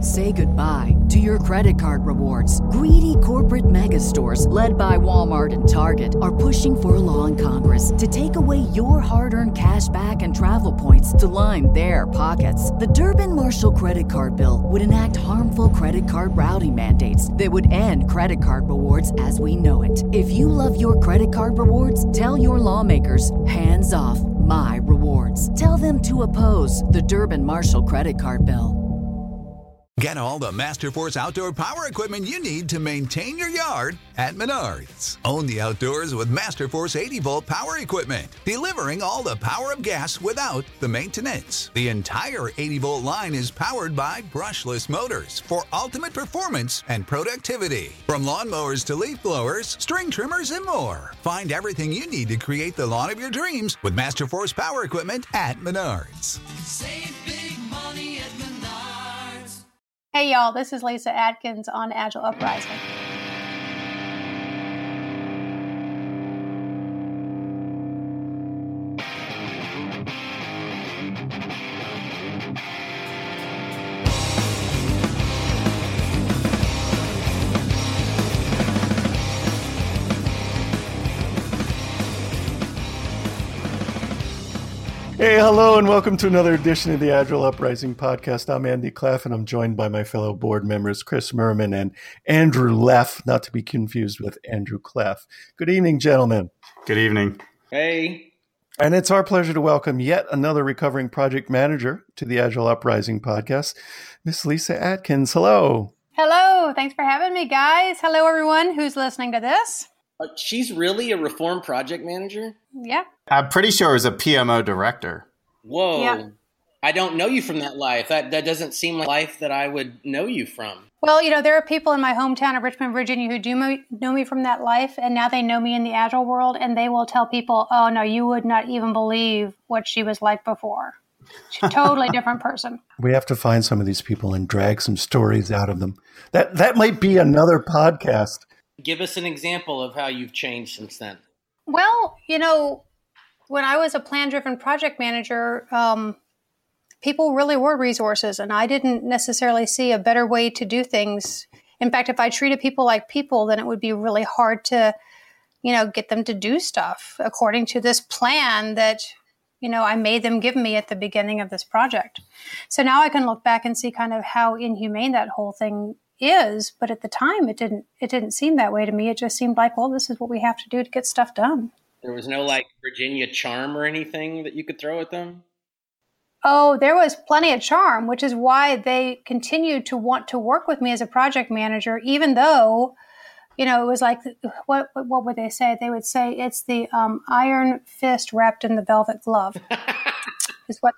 Say goodbye to your credit card rewards. Greedy corporate mega stores, led by Walmart and Target, are pushing for a law in Congress to take away your hard-earned cash back and travel points to line their pockets. The Durbin-Marshall credit card bill would enact harmful credit card routing mandates that would end credit card rewards as we know it. If you love your credit card rewards, tell your lawmakers, hands off my rewards. Tell them to oppose the Durbin-Marshall credit card bill. Get all the Masterforce outdoor power equipment you need to maintain your yard at Menards. Own the outdoors with Masterforce 80-volt power equipment, delivering all the power of gas without the maintenance. The entire 80-volt line is powered by brushless motors for ultimate performance and productivity. From lawnmowers to leaf blowers, string trimmers, and more. Find everything you need to create the lawn of your dreams with Masterforce power equipment at Menards. Save big money at Menards. Hey y'all, this is Lisa Atkins on Agile Uprising. Hey, hello, and welcome to another edition of the Agile Uprising podcast. I'm Andy Cleff, and I'm joined by my fellow board members, Chris Merman and Andrew Leff, not to be confused with Andrew Cleff. Good evening, gentlemen. Good evening. Hey. And it's our pleasure to welcome yet another recovering project manager to the Agile Uprising podcast, Miss Lisa Atkins. Hello. Hello. Thanks for having me, guys. Hello, everyone who's listening to this. She's really a reform project manager? Yeah. I'm pretty sure it was a PMO director. Whoa. Yeah. I don't know you from that life. That doesn't seem like life that I would know you from. Well, you know, there are people in my hometown of Richmond, Virginia who do know me from that life, and now they know me in the Agile world, and they will tell people, oh, no, you would not even believe what she was like before. She's a totally different person. We have to find some of these people and drag some stories out of them. That might be another podcast. Give us an example of how you've changed since then. Well, you know, when I was a plan-driven project manager, people really were resources, and I didn't necessarily see a better way to do things. In fact, if I treated people like people, then it would be really hard to, you know, get them to do stuff according to this plan that, you know, I made them give me at the beginning of this project. So now I can look back and see kind of how inhumane that whole thing is, but at the time it didn't seem that way to me. It just seemed like, well, this is what we have to do to get stuff done. There was no like Virginia charm or anything that you could throw at them? Oh, there was plenty of charm, which is why they continued to want to work with me as a project manager, even though, you know, it was like, what would they say? They would say it's the iron fist wrapped in the velvet glove. Is what?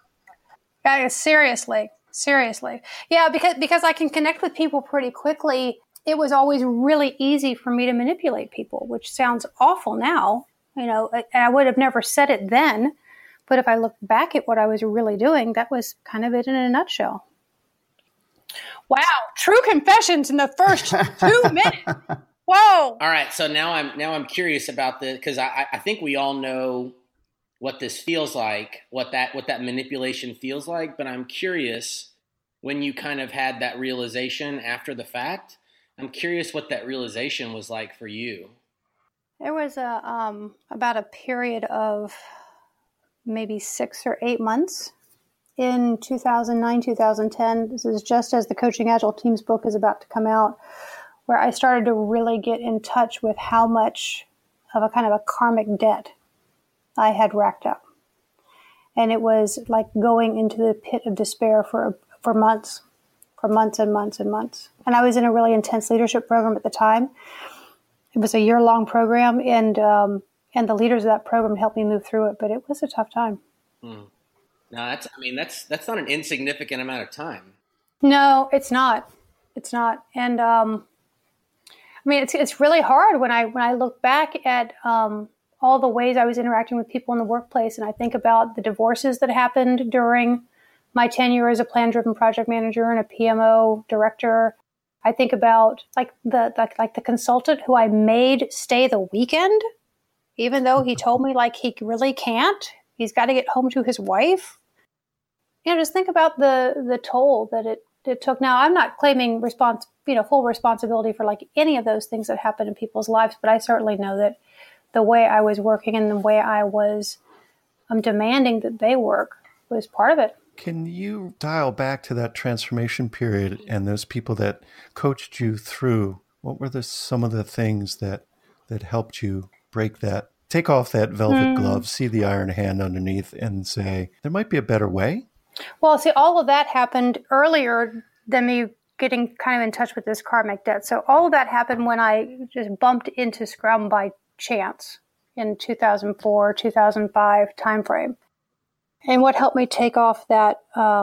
Seriously. Yeah, because I can connect with people pretty quickly. It was always really easy for me to manipulate people, which sounds awful now, you know, and I would have never said it then. But if I look back at what I was really doing, that was kind of it in a nutshell. Wow. True confessions in the first 2 minutes. Whoa. All right. So now I'm curious about this because I think we all know what this feels like, what that manipulation feels like. But I'm curious when you kind of had that realization after the fact. I'm curious what that realization was like for you. There was about a period of maybe 6 or 8 months in 2009, 2010. This is just as the Coaching Agile Teams book is about to come out, where I started to really get in touch with how much of a kind of a karmic debt I had racked up. And it was like going into the pit of despair for months and months and months. And I was in a really intense leadership program at the time. It was a year-long program, and the leaders of that program helped me move through it, but it was a tough time. No, that's not an insignificant amount of time. No, it's not. It's not. And I mean, it's really hard when I look back at all the ways I was interacting with people in the workplace, and I think about the divorces that happened during my tenure as a plan-driven project manager and a PMO director. I think about like the consultant who I made stay the weekend, even though he told me like he really can't. He's got to get home to his wife. You know, just think about the toll that it took. Now, I'm not claiming full responsibility for like any of those things that happen in people's lives, but I certainly know that the way I was working and the way I was demanding that they work was part of it. Can you dial back to that transformation period and those people that coached you through? What were some of the things that helped you break that, take off that velvet glove, see the iron hand underneath and say, there might be a better way? Well, see, all of that happened earlier than me getting kind of in touch with this karmic debt. So all of that happened when I just bumped into Scrum by chance in 2004, 2005 timeframe. And what helped me take off that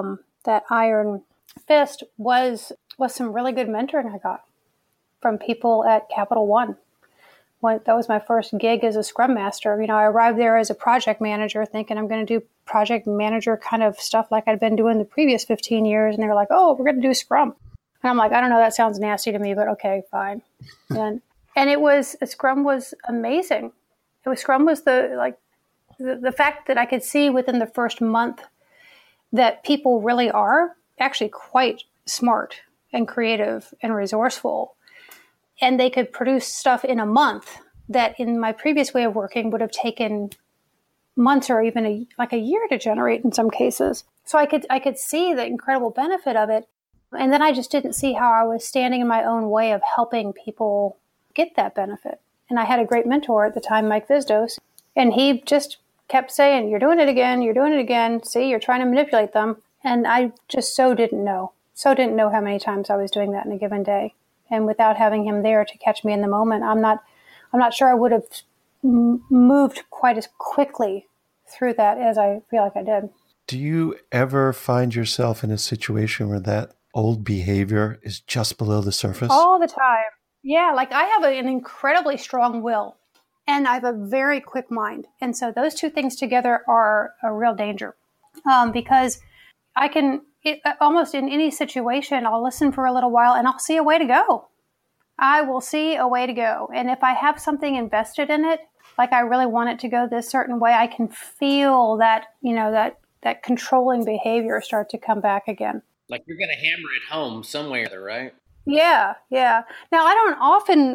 iron fist was some really good mentoring I got from people at Capital One. That was my first gig as a Scrum Master. I arrived there as a project manager thinking I'm going to do project manager kind of stuff like I'd been doing the previous 15 years. And they were like, oh, we're going to do Scrum. And I'm like, I don't know, that sounds nasty to me, but okay, fine. And Scrum was amazing. Scrum was the fact that I could see within the first month that people really are actually quite smart and creative and resourceful. And they could produce stuff in a month that in my previous way of working would have taken months or even a year to generate in some cases. So I could see the incredible benefit of it. And then I just didn't see how I was standing in my own way of helping people get that benefit. And I had a great mentor at the time, Mike Vizdos, and he just kept saying, you're doing it again. See, you're trying to manipulate them. And I just didn't know how many times I was doing that in a given day. And without having him there to catch me in the moment, I'm not sure I would have moved quite as quickly through that as I feel like I did. Do you ever find yourself in a situation where that old behavior is just below the surface? All the time. Yeah, like I have an incredibly strong will and I have a very quick mind. And so those two things together are a real danger because I can... almost in any situation, I'll listen for a little while and I'll see a way to go. I will see a way to go. And if I have something invested in it, like I really want it to go this certain way, I can feel that, that controlling behavior start to come back again. Like you're going to hammer it home somewhere, right? Yeah. Now, I don't often,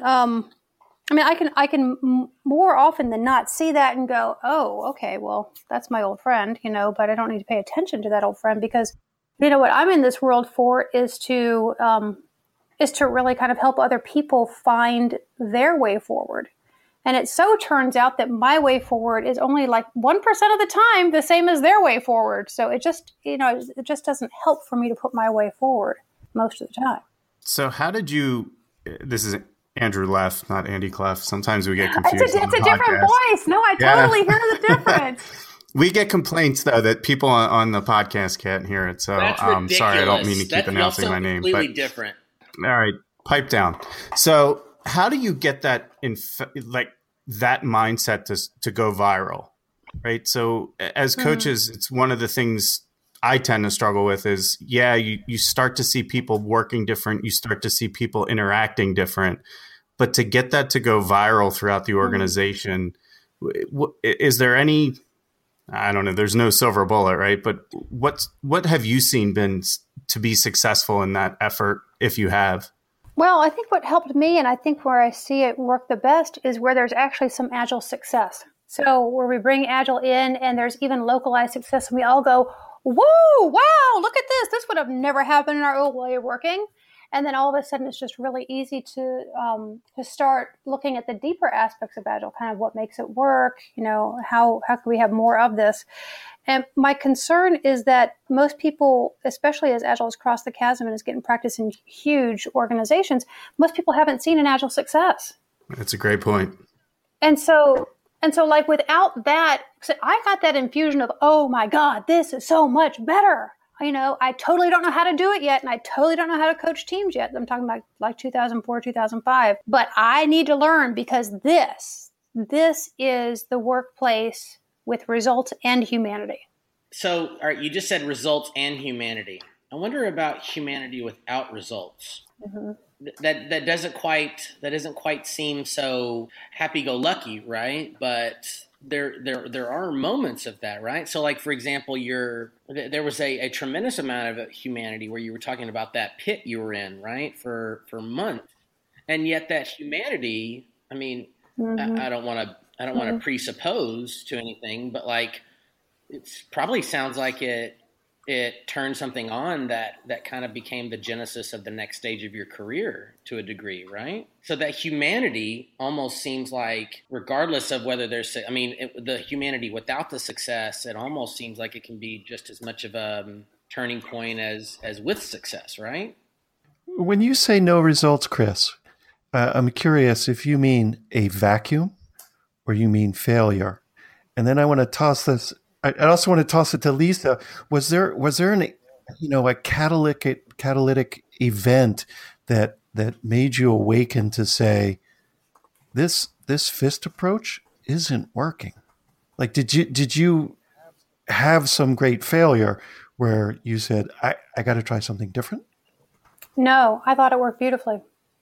I can more often than not see that and go, oh, okay, well, that's my old friend, but I don't need to pay attention to that old friend because what I'm in this world for is to really kind of help other people find their way forward. And it so turns out that my way forward is only like 1% of the time the same as their way forward. So it just doesn't help for me to put my way forward most of the time. So how did you, this is Andrew Leff, not Andy Clef. Sometimes we get confused. It's a different voice. No, I totally hear the difference. We get complaints, though, that people on the podcast can't hear it. So I'm sorry, I don't mean to keep announcing my name. Completely different. All right, pipe down. So how do you get that that mindset to go viral, right? So as coaches, it's one of the things I tend to struggle with is, you start to see people working different. You start to see people interacting different. But to get that to go viral throughout the organization, is there any... I don't know. There's no silver bullet, right? But what have you seen been to be successful in that effort, if you have? Well, I think what helped me, and I think where I see it work the best, is where there's actually some Agile success. So where we bring Agile in, and there's even localized success, and we all go, "Whoa! Wow! Look at this! This would have never happened in our old way of working." And then all of a sudden, it's just really easy to start looking at the deeper aspects of Agile, kind of what makes it work, how can we have more of this? And my concern is that most people, especially as Agile has crossed the chasm and is getting practice in huge organizations, most people haven't seen an Agile success. That's a great point. And so like without that, I got that infusion of, oh my God, this is so much better. I totally don't know how to do it yet, and I totally don't know how to coach teams yet. I'm talking about like 2004, 2005. But I need to learn because this is the workplace with results and humanity. So, all right, you just said results and humanity. I wonder about humanity without results. Mm-hmm. That doesn't quite seem so happy-go-lucky, right? But there are moments of that, right? So, like, for example, there was a tremendous amount of humanity where you were talking about that pit you were in, right, for months, and yet that humanity. I mean, I don't want to presuppose to anything, but like, it probably sounds like it turned something on that kind of became the genesis of the next stage of your career to a degree, right? So that humanity almost seems like, regardless of whether there's, the humanity without the success, it almost seems like it can be just as much of a turning point as with success, right? When you say no results, Chris, I'm curious if you mean a vacuum or you mean failure. And then I want to toss this. I also want to toss it to Lisa. Was there an a catalytic event that made you awaken to say this FIST approach isn't working? Like, did you have some great failure where you said I got to try something different? No, I thought it worked beautifully.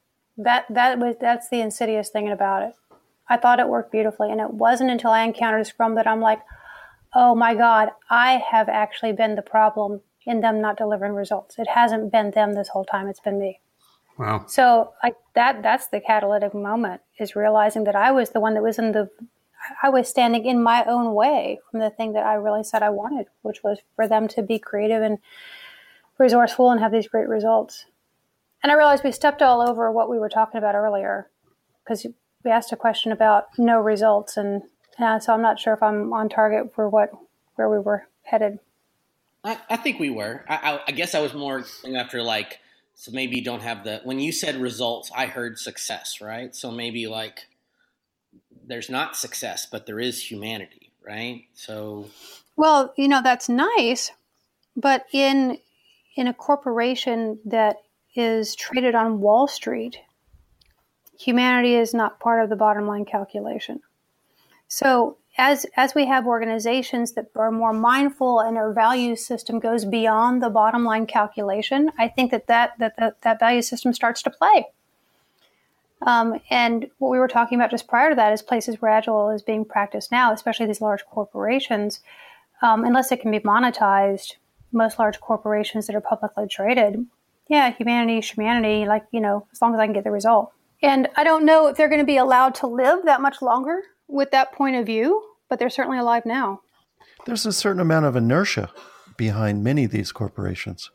That's the insidious thing about it. I thought it worked beautifully, and it wasn't until I encountered Scrum that I'm like, oh my God, I have actually been the problem in them not delivering results. It hasn't been them this whole time, it's been me. Wow. So that's the catalytic moment, is realizing that I was the one that I was standing in my own way from the thing that I really said I wanted, which was for them to be creative and resourceful and have these great results. And I realized we stepped all over what we were talking about earlier, because we asked a question about no results, and so I'm not sure if I'm on target for where we were headed. I think we were. I guess I was more going after, like, so maybe you don't have when you said results, I heard success, right? So maybe like there's not success, but there is humanity, right? So. Well, that's nice, but in a corporation that is traded on Wall Street, humanity is not part of the bottom line calculation. So as we have organizations that are more mindful and our value system goes beyond the bottom line calculation, I think that value system starts to play. And what we were talking about just prior to that is places where Agile is being practiced now, especially these large corporations, unless it can be monetized. Most large corporations that are publicly traded, humanity, like, as long as I can get the result. And I don't know if they're going to be allowed to live that much longer with that point of view, but they're certainly alive now. There's a certain amount of inertia behind many of these corporations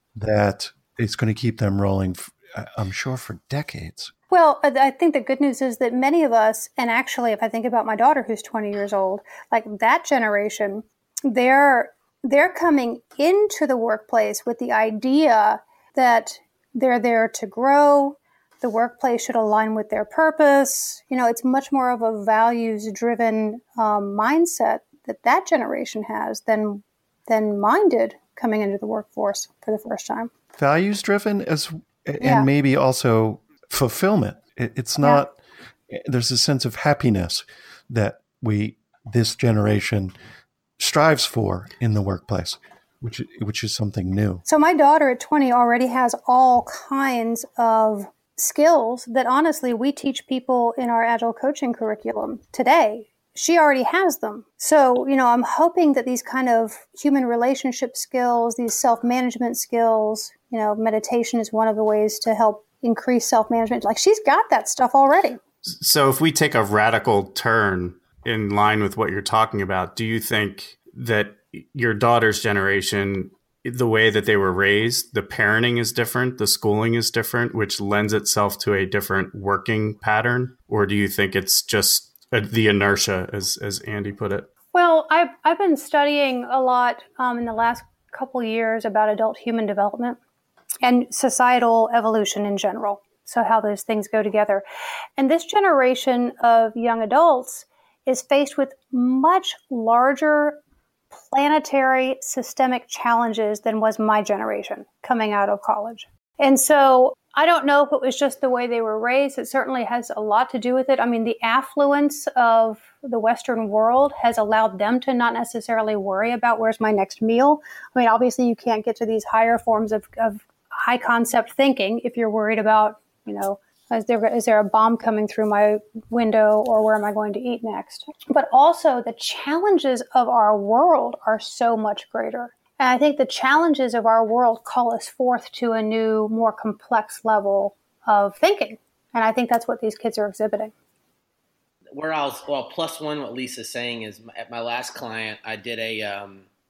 that it's going to keep them rolling, I'm sure, for decades. Well, I think the good news is that many of us, and actually if I think about my daughter who's 20 years old, like that generation, they're coming into the workplace with the idea that they're there to grow. The workplace should align with their purpose. It's much more of a values-driven mindset that generation has than mine did coming into the workforce for the first time. Values-driven and maybe also fulfillment. It's not. There's a sense of happiness that this generation strives for in the workplace, which is something new. So my daughter at 20 already has all kinds of skills that honestly we teach people in our Agile coaching curriculum today. She already has them. So, I'm hoping that these kind of human relationship skills, these self-management skills, meditation is one of the ways to help increase self-management. Like, she's got that stuff already. So if we take a radical turn in line with what you're talking about, do you think that your daughter's generation, the way that they were raised, the parenting is different, the schooling is different, which lends itself to a different working pattern? Or do you think it's just the inertia, as Andy put it? Well, I've been studying a lot in the last couple years about adult human development and societal evolution in general. So how those things go together. And this generation of young adults is faced with much larger planetary systemic challenges than was my generation coming out of college. And so I don't know if it was just the way they were raised. It certainly has a lot to do with it. I mean, the affluence of the Western world has allowed them to not necessarily worry about where's my next meal. I mean, obviously you can't get to these higher forms of high concept thinking if you're worried about, Is there a bomb coming through my window, or where am I going to eat next? But also the challenges of our world are so much greater. And I think the challenges of our world call us forth to a new, more complex level of thinking. And I think that's what these kids are exhibiting. Plus one, what Lisa's saying is at my last client, I did a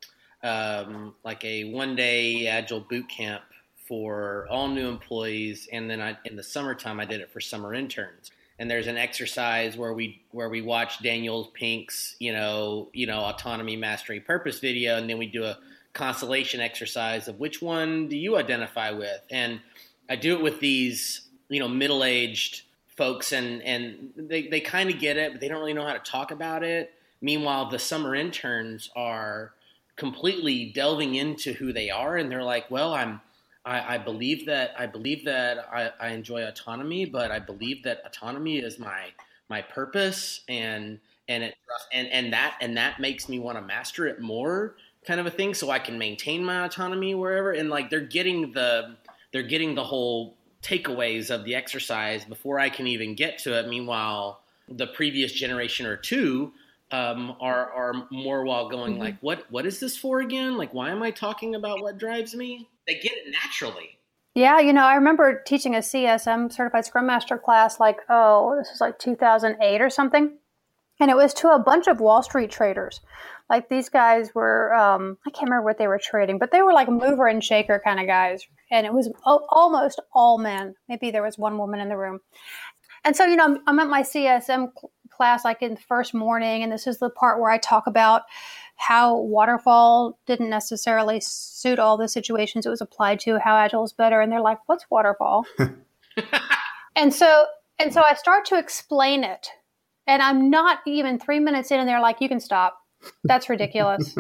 1-day agile boot camp for all new employees, and then in the summertime I did it for summer interns. And there's an exercise where we watch Daniel Pink's autonomy, mastery, purpose video, and then we do a constellation exercise of which one do you identify with. And I do it with these middle-aged folks, and they kind of get it, but they don't really know how to talk about it. Meanwhile, the summer interns are completely delving into who they are, and they're like, well, I believe that I enjoy autonomy, but I believe that autonomy is my purpose, and that makes me want to master it more, kind of a thing, so I can maintain my autonomy wherever. And like they're getting the whole takeaways of the exercise before I can even get to it. Meanwhile, the previous generation or two are more while going like, what is this for again? Like, why am I talking about what drives me? They get it naturally. Yeah, I remember teaching a CSM, Certified Scrum Master class, this was like 2008 or something. And it was to a bunch of Wall Street traders. Like these guys were, I can't remember what they were trading, but they were like mover and shaker kind of guys. And it was almost all men. Maybe there was one woman in the room. And so, I'm at my CSM class like in the first morning, and this is the part where I talk about how waterfall didn't necessarily suit all the situations it was applied to, how agile is better. And they're like, what's waterfall? and so I start to explain it, and I'm not even 3 minutes in, and they're like, you can stop. That's ridiculous.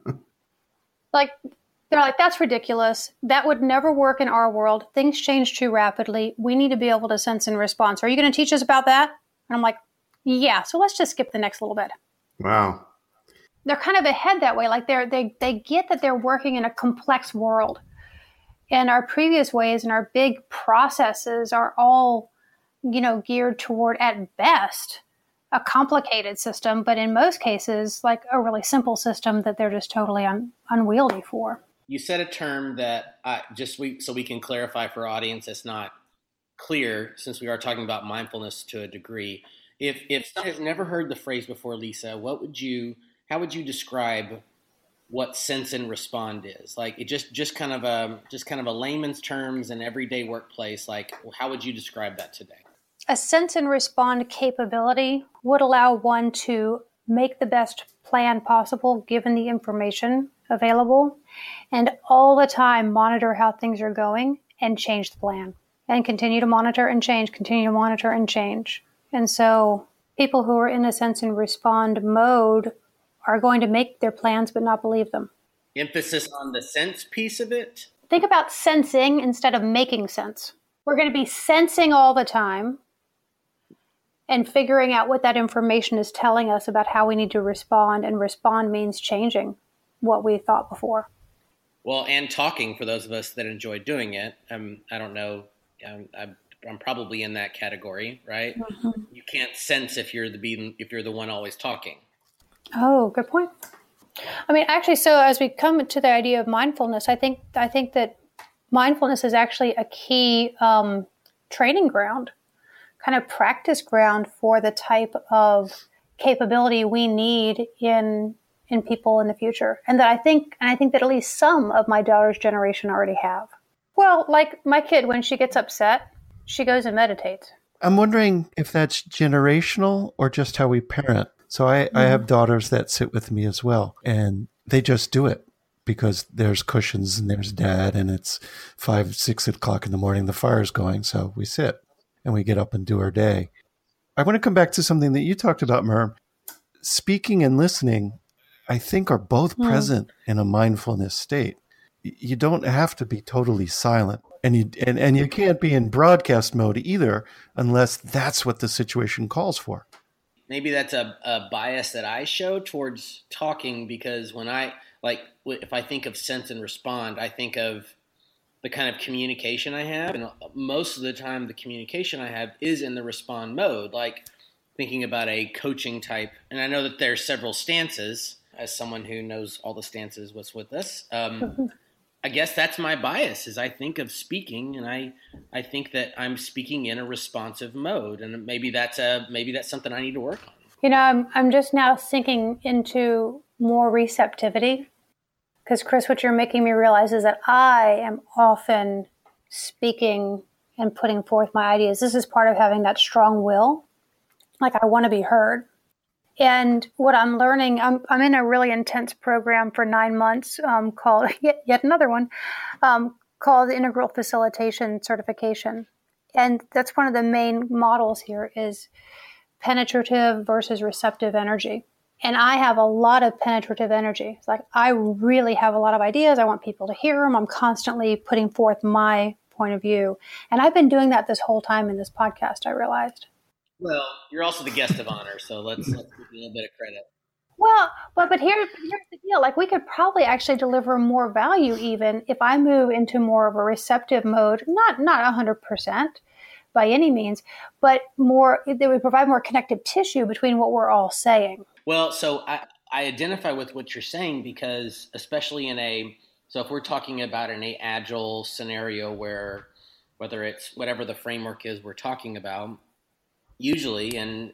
They're like, that's ridiculous. That would never work in our world. Things change too rapidly. We need to be able to sense and respond. So are you going to teach us about that? And I'm like, yeah. So let's just skip the next little bit. Wow. They're kind of ahead that way. Like they get that they're working in a complex world. And our previous ways and our big processes are all, geared toward, at best, a complicated system, but in most cases, like a really simple system that they're just totally unwieldy for. You said a term that so we can clarify for our audience that's not clear, since we are talking about mindfulness to a degree. If someone has never heard the phrase before, Lisa, how would you describe what sense and respond is? Like it just kind of a layman's terms in everyday workplace. Like, how would you describe that today? A sense and respond capability would allow one to make the best plan possible given the information available, and all the time monitor how things are going and change the plan, and continue to monitor and change, continue to monitor and change. And so people who are in a sense and respond mode are going to make their plans but not believe them. Emphasis on the sense piece of it. Think about sensing instead of making sense. We're going to be sensing all the time and figuring out what that information is telling us about how we need to respond. And respond means changing what we thought before. Well, and talking, for those of us that enjoy doing it. I don't know. I'm probably in that category, right? Mm-hmm. You can't sense if you're the one always talking. Oh, good point. I mean, actually, so as we come to the idea of mindfulness, I think that mindfulness is actually a key training ground, kind of practice ground for the type of capability we need in people in the future. And I think that at least some of my daughter's generation already have. Well, like my kid, when she gets upset, she goes and meditates. I'm wondering if that's generational or just how we parent. So I have daughters that sit with me as well, and they just do it because there's cushions and there's dad, and it's 5, 6 o'clock in the morning, the fire's going. So we sit and we get up and do our day. I want to come back to something that you talked about, Merm. Speaking and listening, I think, are both present in a mindfulness state. You don't have to be totally silent, and you can't be in broadcast mode either unless that's what the situation calls for. Maybe that's a bias that I show towards talking, because when if I think of sense and respond, I think of the kind of communication I have. And most of the time, the communication I have is in the respond mode, like thinking about a coaching type. And I know that there's several stances. As someone who knows all the stances what's with us, I guess that's my bias, is I think of speaking, and I think that I'm speaking in a responsive mode. And maybe that's something I need to work on. I'm just now sinking into more receptivity. Because, Chris, what you're making me realize is that I am often speaking and putting forth my ideas. This is part of having that strong will. Like, I want to be heard. And what I'm learning, I'm in a really intense program for 9 months called, yet another one, called Integral Facilitation Certification. And that's one of the main models here is penetrative versus receptive energy. And I have a lot of penetrative energy. It's like, I really have a lot of ideas. I want people to hear them. I'm constantly putting forth my point of view. And I've been doing that this whole time in this podcast, I realized. Well, you're also the guest of honor, so let's give you a little bit of credit. Well, but here's the deal. Like, we could probably actually deliver more value even if I move into more of a receptive mode, not 100%. By any means, but they would provide more connective tissue between what we're all saying. Well, so I identify with what you're saying because especially so if we're talking about an agile scenario where whether it's whatever the framework is we're talking about, usually, and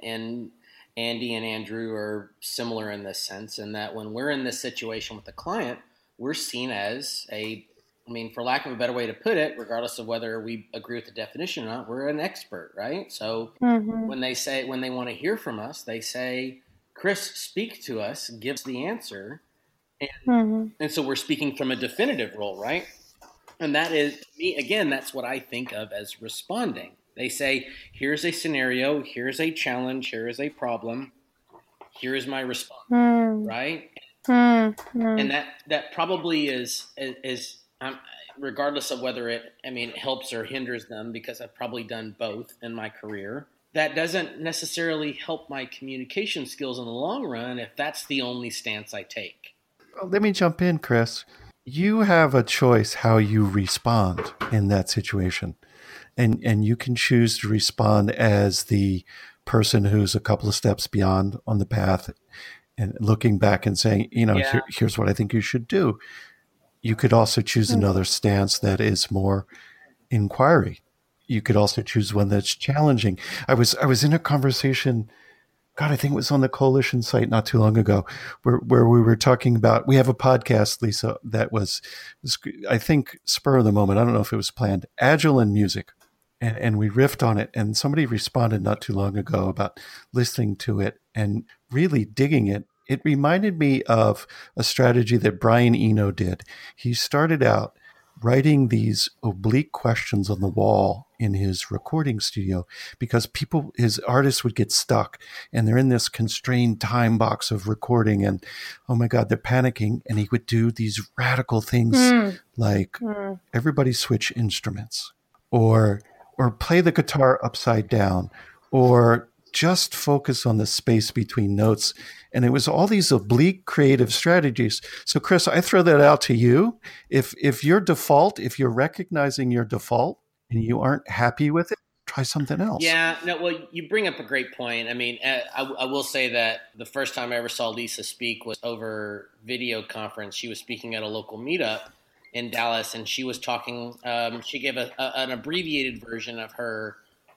Andy and Andrew are similar in this sense, in that when we're in this situation with the client, we're seen as for lack of a better way to put it, regardless of whether we agree with the definition or not, we're an expert, right? So when they want to hear from us, they say, Chris, speak to us, give us the answer. And so we're speaking from a definitive role, right? And that is, to me, again, that's what I think of as responding. They say, here's a scenario, here's a challenge, here is a problem, here is my response, right? And that probably is regardless of whether it helps or hinders them, because I've probably done both in my career. That doesn't necessarily help my communication skills in the long run if that's the only stance I take. Well, let me jump in, Chris. You have a choice how you respond in that situation. And you can choose to respond as the person who's a couple of steps beyond on the path and looking back and saying, here's what I think you should do. You could also choose another stance that is more inquiry. You could also choose one that's challenging. I was in a conversation, I think it was on the Coalition site not too long ago, where we were talking about, we have a podcast, Lisa, that was I think spur of the moment. I don't know if it was planned, Agile and music. And we riffed on it. And somebody responded not too long ago about listening to it and really digging it. It reminded me of a strategy that Brian Eno did. He started out writing these oblique questions on the wall in his recording studio because his artists would get stuck and they're in this constrained time box of recording and, oh my God, they're panicking. And he would do these radical things like everybody switch instruments or play the guitar upside down or just focus on the space between notes. And it was all these oblique creative strategies. So Chris, I throw that out to you. If you're recognizing your default and you aren't happy with it, try something else. Yeah, no, well, you bring up a great point. I will say that the first time I ever saw Lisa speak was over video conference. She was speaking at a local meetup in Dallas, and she was talking, she gave an abbreviated version of her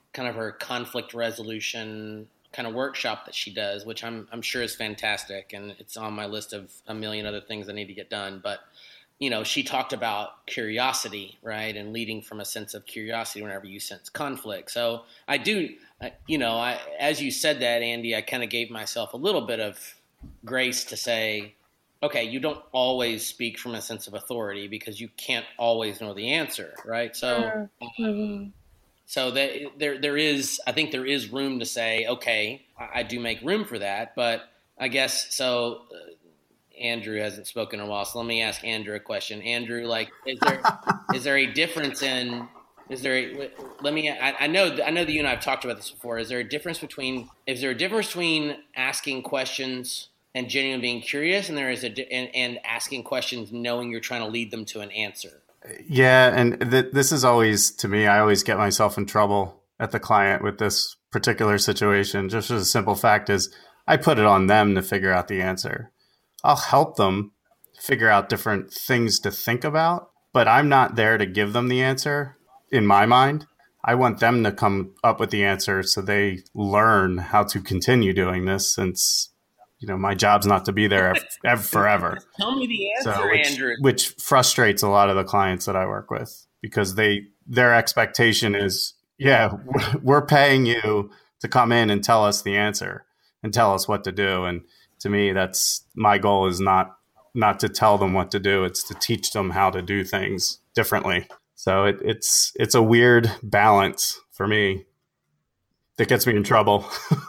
conflict resolution kind of workshop that she does, which I'm sure is fantastic, and it's on my list of a million other things I need to get done. But she talked about curiosity, right, and leading from a sense of curiosity whenever you sense conflict. So I do, as you said that, Andy, I kind of gave myself a little bit of grace to say, okay, you don't always speak from a sense of authority because you can't always know the answer, right? So. So there is, I think there is room to say, okay, I do make room for that, but I guess so. Andrew hasn't spoken in a while, so let me ask Andrew a question. Andrew, is there a difference in? I know that you and I have talked about this before. Is there a difference between asking questions and genuinely being curious, and and asking questions knowing you're trying to lead them to an answer? Yeah, and this is always, to me, I always get myself in trouble at the client with this particular situation. Just as a simple fact is, I put it on them to figure out the answer. I'll help them figure out different things to think about, but I'm not there to give them the answer in my mind. I want them to come up with the answer so they learn how to continue doing this, since my job's not to be there forever. Tell me the answer, Andrew. Which frustrates a lot of the clients that I work with, because their expectation is, yeah, we're paying you to come in and tell us the answer and tell us what to do. And to me, that's my goal, is not to tell them what to do. It's to teach them how to do things differently. So it's a weird balance for me that gets me in trouble.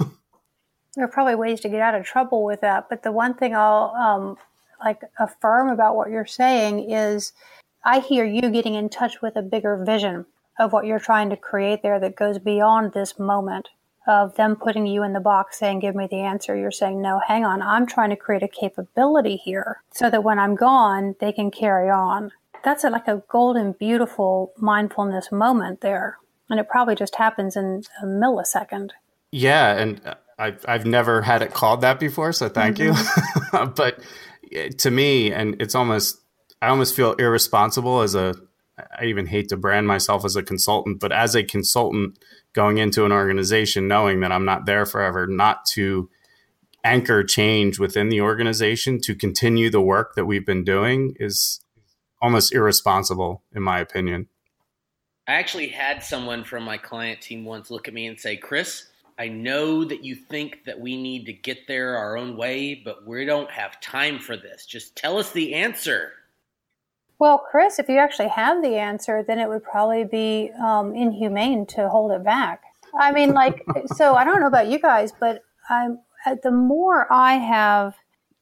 There are probably ways to get out of trouble with that. But the one thing I'll affirm about what you're saying is I hear you getting in touch with a bigger vision of what you're trying to create there that goes beyond this moment of them putting you in the box saying, give me the answer. You're saying, no, hang on. I'm trying to create a capability here so that when I'm gone, they can carry on. That's like a golden, beautiful mindfulness moment there. And it probably just happens in a millisecond. Yeah. And I've never had it called that before, so thank you. But to me, and I almost feel irresponsible I even hate to brand myself as a consultant, but as a consultant going into an organization, knowing that I'm not there forever, not to anchor change within the organization to continue the work that we've been doing is almost irresponsible, in my opinion. I actually had someone from my client team once look at me and say, Chris, I know that you think that we need to get there our own way, but we don't have time for this. Just tell us the answer. Well, Chris, if you actually have the answer, then it would probably be inhumane to hold it back. I mean, so I don't know about you guys, but the more I have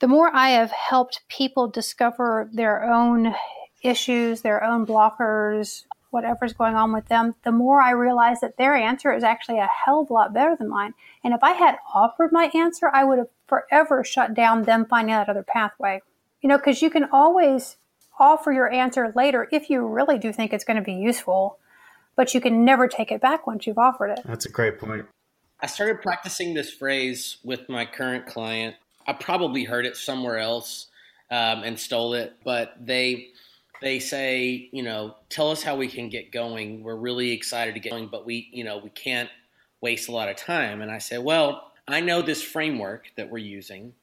helped people discover their own issues, their own blockers, whatever's going on with them, the more I realize that their answer is actually a hell of a lot better than mine. And if I had offered my answer, I would have forever shut down them finding that other pathway. Because you can always offer your answer later if you really do think it's going to be useful, but you can never take it back once you've offered it. That's a great point. I started practicing this phrase with my current client. I probably heard it somewhere else and stole it, but they say, tell us how we can get going. We're really excited to get going, but we can't waste a lot of time. And I say, well, I know this framework that we're using.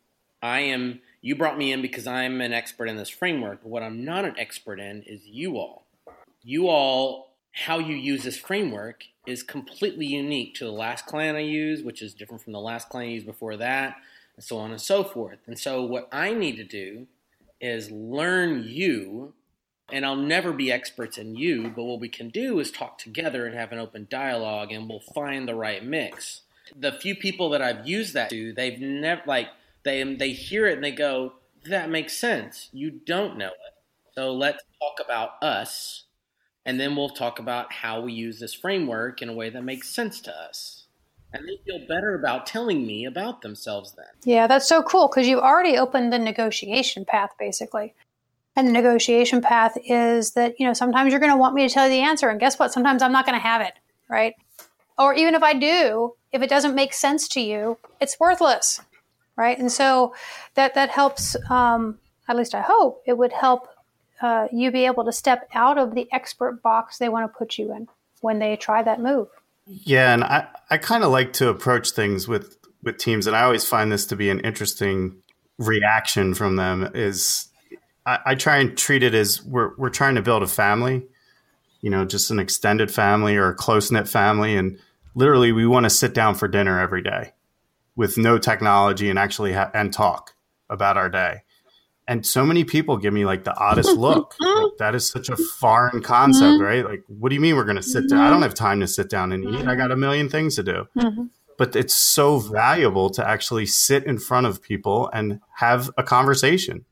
You brought me in because I'm an expert in this framework, but what I'm not an expert in is you all. You all, how you use this framework is completely unique to the last client I used, which is different from the last client I used before that, and so on and so forth. And so what I need to do is learn you, and I'll never be experts in you, but what we can do is talk together and have an open dialogue, and we'll find the right mix. The few people that I've used that to, they've never, they hear it and they go, that makes sense. You don't know it. So let's talk about us, and then we'll talk about how we use this framework in a way that makes sense to us. And they feel better about telling me about themselves then. Yeah, that's so cool because you've already opened the negotiation path, basically. And the negotiation path is that, sometimes you're going to want me to tell you the answer. And guess what? Sometimes I'm not going to have it, right? Or even if I do, if it doesn't make sense to you, it's worthless, right? And so that helps, at least I hope, it would help you be able to step out of the expert box they want to put you in when they try that move. Yeah, and I kind of like to approach things with teams, and I always find this to be an interesting reaction from them, is I try and treat it as we're trying to build a family, just an extended family or a close-knit family. And literally we want to sit down for dinner every day with no technology and actually and talk about our day. And so many people give me the oddest look. That is such a foreign concept, right? What do you mean we're going to sit down? I don't have time to sit down and eat. I got a million things to do. Mm-hmm. But it's so valuable to actually sit in front of people and have a conversation.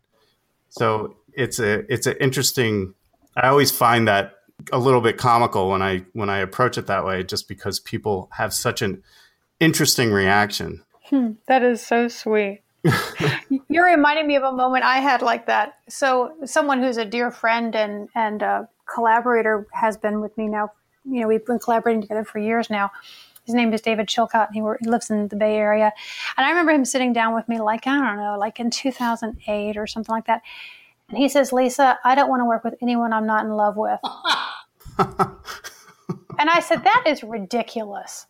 So it's an interesting. I always find that a little bit comical when I approach it that way, just because people have such an interesting reaction. That is so sweet. You're reminding me of a moment I had like that. So someone who's a dear friend and collaborator has been with me now. We've been collaborating together for years now. His name is David Chilcott, and he lives in the Bay Area. And I remember him sitting down with me, like, I don't know, like in 2008 or something like that. And he says, Lisa, I don't want to work with anyone I'm not in love with. And I said, that is ridiculous.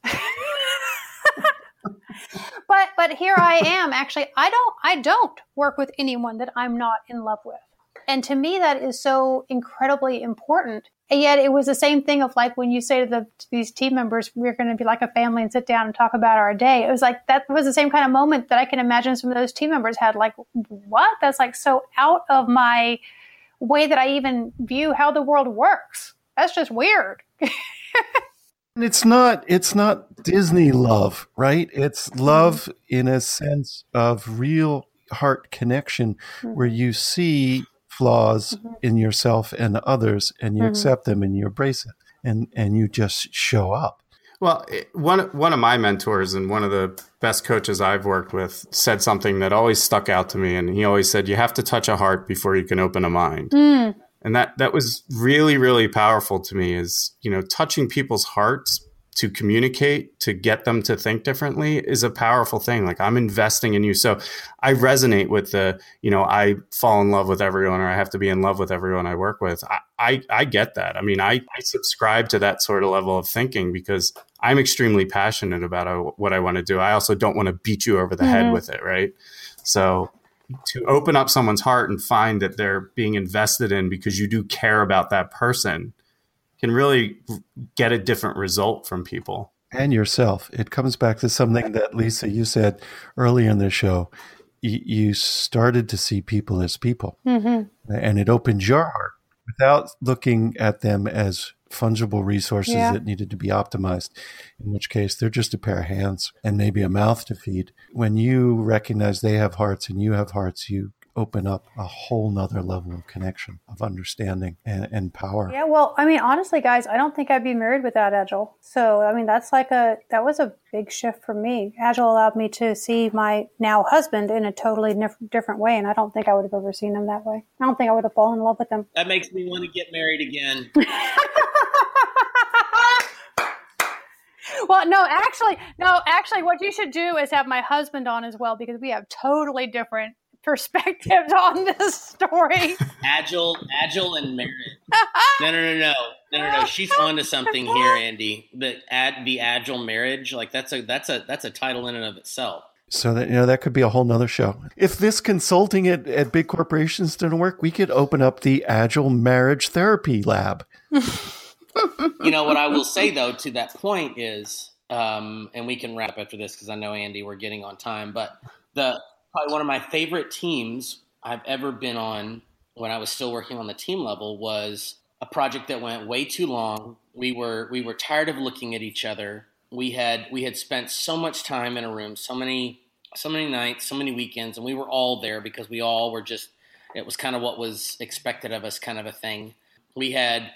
But here I am. Actually, I don't work with anyone that I'm not in love with. And to me, that is so incredibly important. And yet it was the same thing of like when you say to these team members, we're going to be like a family and sit down and talk about our day. It was like, that was the same kind of moment that I can imagine some of those team members had. Like, what? That's like so out of my way that I even view how the world works. That's just weird. And it's not Disney love, right? It's love in a sense of real heart connection where you see flaws in yourself and others and you accept them and you embrace it and you just show up. Well, one of my mentors and one of the best coaches I've worked with said something that always stuck out to me. And he always said, you have to touch a heart before you can open a mind. And that was really, really powerful to me is, touching people's hearts to communicate, to get them to think differently is a powerful thing. Like, I'm investing in you. So I resonate with I fall in love with everyone, or I have to be in love with everyone I work with. I get that. I mean, I subscribe to that sort of level of thinking because I'm extremely passionate about what I want to do. I also don't want to beat you over the head with it. Right. So to open up someone's heart and find that they're being invested in because you do care about that person can really get a different result from people. And yourself. It comes back to something that, Lisa, you said early in the show. You started to see people as people, and it opened your heart without looking at them as fungible resources that needed to be optimized, in which case they're just a pair of hands and maybe a mouth to feed. When you recognize they have hearts and you have hearts, you open up a whole nother level of connection, of understanding and power. Yeah, well, I mean, honestly, guys, I don't think I'd be married without Agile. So, I mean, that was a big shift for me. Agile allowed me to see my now husband in a totally different way, and I don't think I would have ever seen him that way. I don't think I would have fallen in love with him. That makes me want to get married again. Well, no, actually, what you should do is have my husband on as well, because we have totally different perspectives on this story. Agile and marriage. No. She's onto something here, Andy. The agile marriage, like that's a title in and of itself. So that could be a whole nother show. If this consulting at big corporations didn't work, we could open up the Agile Marriage Therapy Lab. What I will say though to that point is, and we can wrap after this because I know, Andy, we're getting on time, but probably one of my favorite teams I've ever been on when I was still working on the team level was a project that went way too long. We were tired of looking at each other. We had spent so much time in a room, so many nights, so many weekends, and we were all there because we all were just, it was kind of what was expected of us, kind of a thing. We had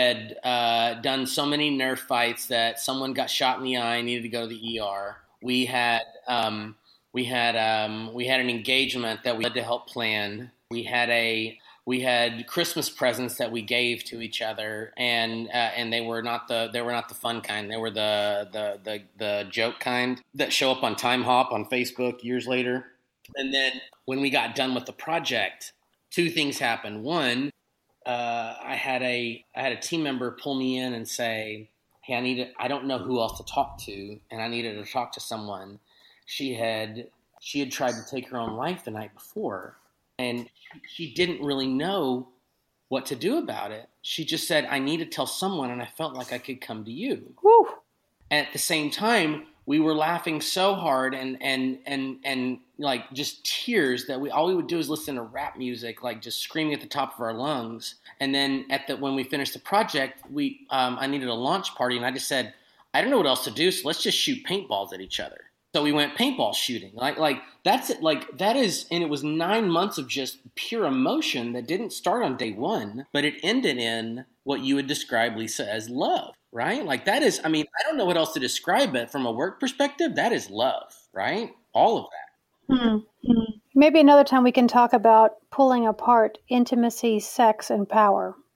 done so many Nerf fights that someone got shot in the eye and needed to go to the ER. We had an engagement that we had to help plan. We had Christmas presents that we gave to each other, and they were not the fun kind. They were the joke kind that show up on Time Hop on Facebook years later. And then when we got done with the project, two things happened. One, I had a team member pull me in and say, "Hey, I don't know who else to talk to, and I needed to talk to someone." She had tried to take her own life the night before, and she didn't really know what to do about it. She just said, "I need to tell someone, and I felt like I could come to you." Whew. And at the same time, we were laughing so hard and like just tears that all we would do is listen to rap music, like just screaming at the top of our lungs. And then when we finished the project, I needed a launch party, and I just said, "I don't know what else to do, so let's just shoot paintballs at each other." So we went paintball shooting. Like that's it. Like that is, and it was 9 months of just pure emotion that didn't start on day one, but it ended in what you would describe, Lisa, as love, right? Like that is, I mean, I don't know what else to describe it from a work perspective. That is love, right? All of that. Maybe another time we can talk about pulling apart intimacy, sex, and power.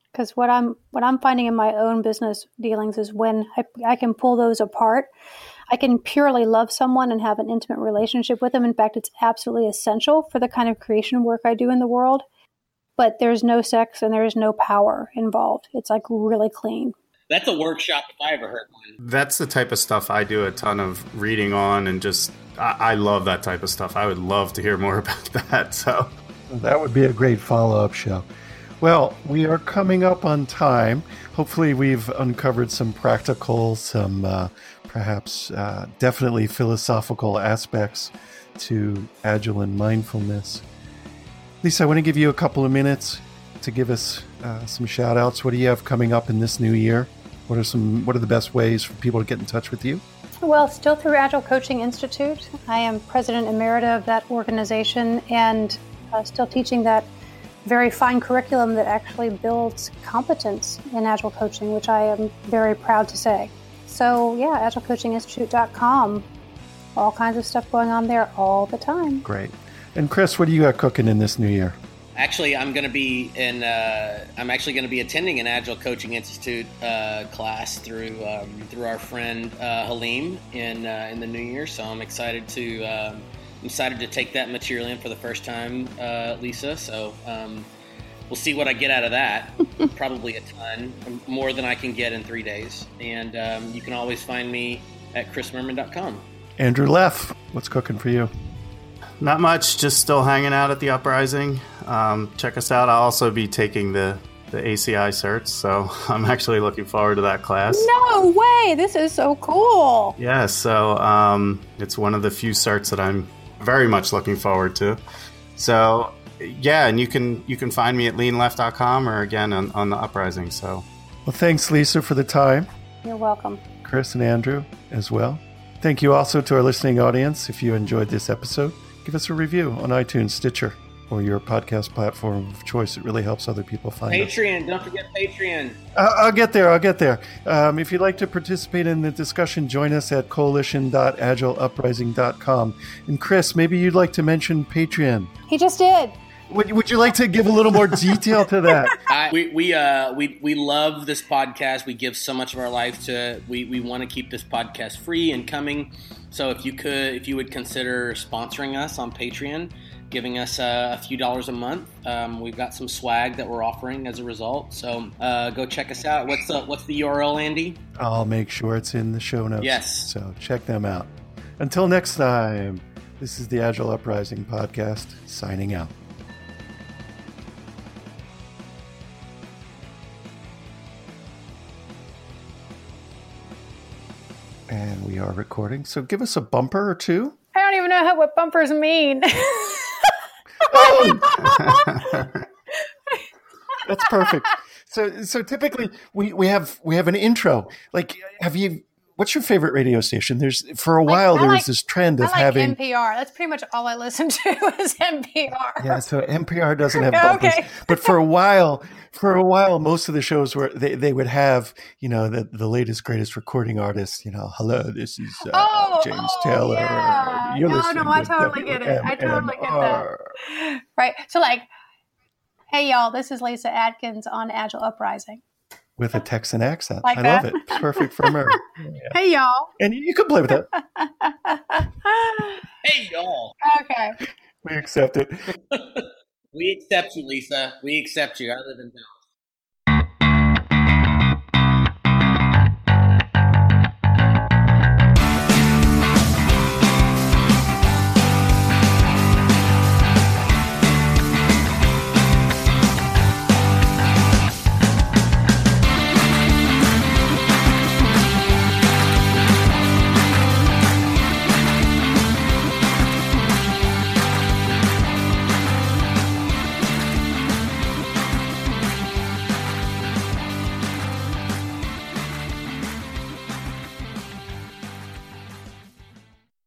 Because what I'm finding in my own business dealings is when I can pull those apart, I can purely love someone and have an intimate relationship with them. In fact, it's absolutely essential for the kind of creation work I do in the world. But there's no sex and there's no power involved. It's like really clean. That's a workshop if I ever heard one. That's the type of stuff I do a ton of reading on, and just I love that type of stuff. I would love to hear more about that. So that would be a great follow-up show. Well, we are coming up on time. Hopefully we've uncovered some practical, some perhaps definitely philosophical aspects to Agile and mindfulness. Lisa, I want to give you a couple of minutes to give us some shout outs. What do you have coming up in this new year? What are the best ways for people to get in touch with you? Well, still through Agile Coaching Institute. I am president emerita of that organization and still teaching that very fine curriculum that actually builds competence in Agile coaching, which I am very proud to say. So yeah, agilecoachinginstitute.com. All kinds of stuff going on there all the time. Great. And Chris, what do you got cooking in this new year? Actually, I'm going to be attending an Agile Coaching Institute class through our friend Halim in the new year. So I'm excited to take that material in for the first time, Lisa. So we'll see what I get out of that. Probably a ton, more than I can get in 3 days. And you can always find me at chrismerman.com. Andrew Leff, what's cooking for you? not much, just still hanging out at the Uprising. Check us out. I'll also be taking the ACI certs, so I'm actually looking forward to that class. No way! This is so cool. Yeah, so it's one of the few certs that I'm very much looking forward to. So yeah, and you can find me at leanleft.com or again on the Uprising. So well, thanks, Lisa, for the time. You're welcome. Chris and Andrew as well. Thank you also to our listening audience. If you enjoyed this episode, give us a review on iTunes, Stitcher, or your podcast platform of choice. It really helps other people find us. Patreon. Don't forget Patreon. I'll get there. If you'd like to participate in the discussion, join us at coalition.agileuprising.com. And Chris, maybe you'd like to mention Patreon. He just did. Would you like to give a little more detail to that? We love this podcast. We give so much of our life to. We want to keep this podcast free and coming. So if you would consider sponsoring us on Patreon, giving us a few dollars a month, we've got some swag that we're offering as a result. So go check us out. What's the URL, Andy? I'll make sure it's in the show notes. Yes. So check them out. Until next time, this is the Agile Uprising podcast signing out. And we are recording. So give us a bumper or two. I don't even know what bumpers mean. That's perfect. So typically we have an intro. Like, what's your favorite radio station? There was this trend of having NPR. That's pretty much all I listen to is NPR. Yeah, so NPR doesn't have bumpers. Okay. But for a while, most of the shows were they would have, the latest greatest recording artists. Hello, this is James Taylor. Yeah. No, I totally get it. I totally get that. Right. So hey y'all, this is Lisa Atkins on Agile Uprising. With a Texan accent. Like I that? love it. It's perfect for America. Yeah. Hey y'all. And you can play with that. Hey y'all. Okay. We accept it. We accept you, Lisa. We accept you. I live in town.